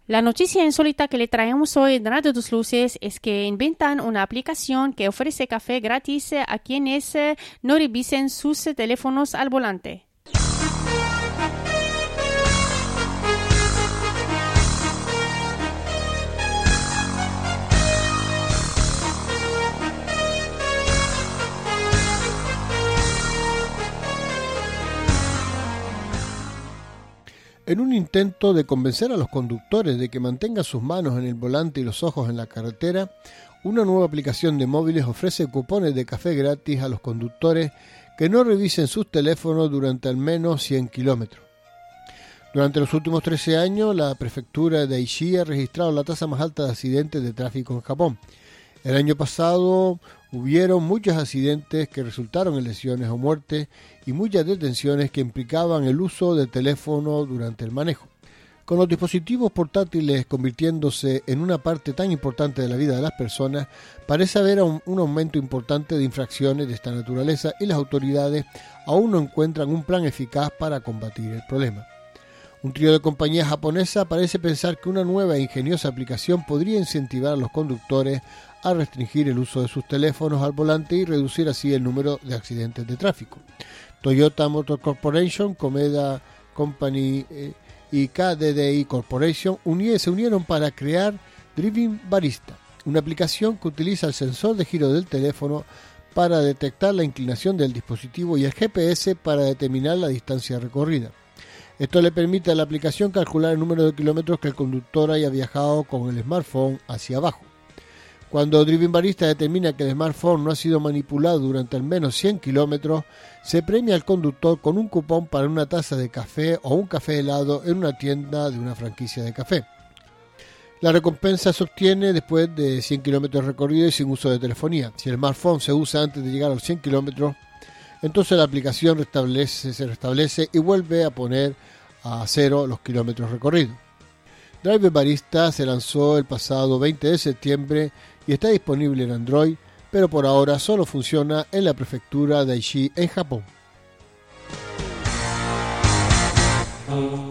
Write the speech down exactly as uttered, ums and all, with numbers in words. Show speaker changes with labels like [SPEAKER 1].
[SPEAKER 1] La noticia insólita que le traemos hoy en Radio Dos Luces es que inventan una aplicación que ofrece café gratis a quienes no revisen sus teléfonos al volante.
[SPEAKER 2] En un intento de convencer a los conductores de que mantengan sus manos en el volante y los ojos en la carretera, una nueva aplicación de móviles ofrece cupones de café gratis a los conductores que no revisen sus teléfonos durante al menos cien kilómetros. Durante los últimos trece años, la prefectura de Aichi ha registrado la tasa más alta de accidentes de tráfico en Japón. El año pasado hubieron muchos accidentes que resultaron en lesiones o muertes y muchas detenciones que implicaban el uso de teléfono durante el manejo. Con los dispositivos portátiles convirtiéndose en una parte tan importante de la vida de las personas, parece haber un, un aumento importante de infracciones de esta naturaleza y las autoridades aún no encuentran un plan eficaz para combatir el problema. Un trío de compañías japonesas parece pensar que una nueva e ingeniosa aplicación podría incentivar a los conductores a restringir el uso de sus teléfonos al volante y reducir así el número de accidentes de tráfico. Toyota Motor Corporation, Komeda Company eh, y K D D I Corporation uní, se unieron para crear Driving Barista, una aplicación que utiliza el sensor de giro del teléfono para detectar la inclinación del dispositivo y el G P S para determinar la distancia recorrida. Esto le permite a la aplicación calcular el número de kilómetros que el conductor haya viajado con el smartphone hacia abajo. Cuando Driving Barista determina que el smartphone no ha sido manipulado durante al menos cien kilómetros, se premia al conductor con un cupón para una taza de café o un café helado en una tienda de una franquicia de café. La recompensa se obtiene después de cien kilómetros recorridos y sin uso de telefonía. Si el smartphone se usa antes de llegar a los cien kilómetros, entonces la aplicación restablece, se restablece y vuelve a poner a cero los kilómetros recorridos. Driving Barista se lanzó el pasado veinte de septiembre y está disponible en Android, pero por ahora solo funciona en la prefectura de Aichi en Japón.